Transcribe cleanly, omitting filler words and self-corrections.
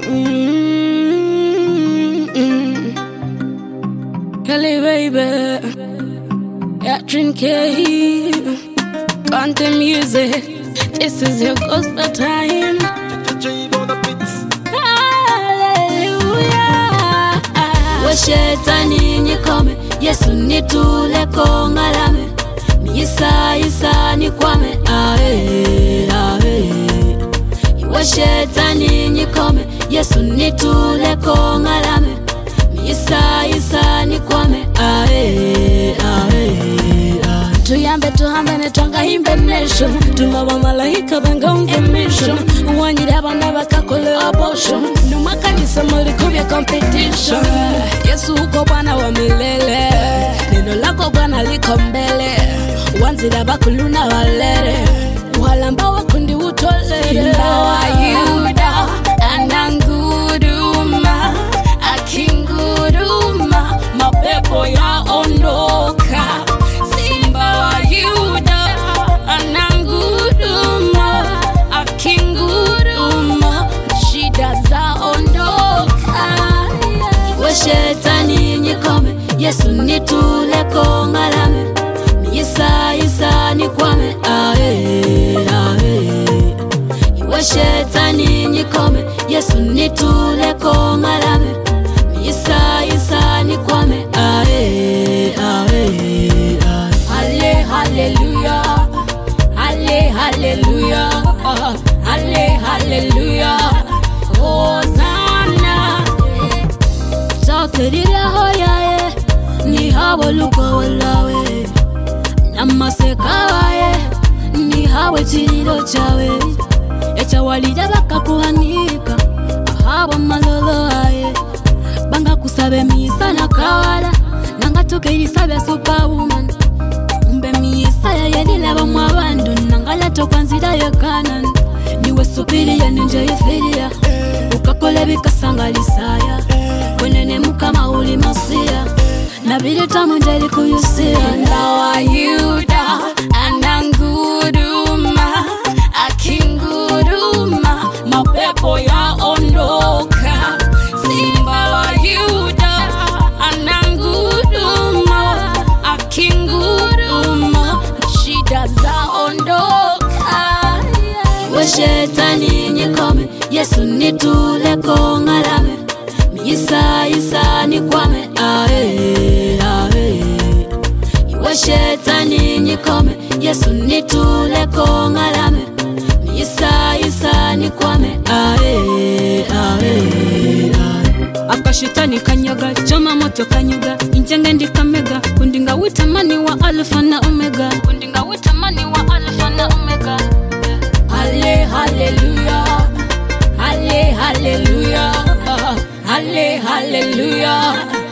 Kelly baby, yeah, drink content music. This is your gospel time. Hallelujah. We shetani nikome, Yesu nitule kongalame. Isa nikwame, ae. We shetani nikome, Yesu nitule kongalame. Isa nikwame, ae. Tuyambe tuhambe netwanga himbe nation. Tumaba malaika banga unge mission. Uwanyiri abana bakakole abortion. Numa kanisa mulikubya competition. Yesu uko Bwana wa milele. Neno lako Bwana liko mbele. Wanzira bakuluna walere. Walamba wakundi utolere. Simba wa Yuda ananguruma, akinguruma, mapepo yaondoka. Simba wa Yuda ananguruma, akinguruma, shida zaondoka. We shetani nikome, Yesu nitule kongalame. Isa nikwame, ae. We shetani nikome, Yesu nitule kongalame. Isa nikwame, ae. Hallelujah, hallelujah, hallelujah. Hosanna. Sautirira hoyae, ni hawa luka walawe. Namasekawaye, ni hawe chiriro chawe. Echa walija baka kuhanika, ahaba malolo aye. Banga kusabe misa na kawala, nanga tukiri sabe superwoman. Umbe misa ya yedilaba mwabandu, nangala tokwanzira ya kanan. Niwe superior ninja ifiria, ukakole bikasanga lisaya. Kwenene mukama uli masia, nabili tamu njeli kuyusia. Simba wa Yuda ananguruma, akinguruma, mapepo yaondoka. Simba wa Yuda ananguruma, akinguruma, shida zaondoka. We shetani nikome, Yesu nitule kongalame. Isa nikwame, ae. We shetani nikome, Yesu nitule kongalame. Isa nikwame, ae. Akashetani kanyaga, choma moto kanyuga. Injenge ndikamega, kundinga witamani wa alfa na omega. Kundinga witamani wa alfa na omega. Hallelujah, hallelujah, hallelujah.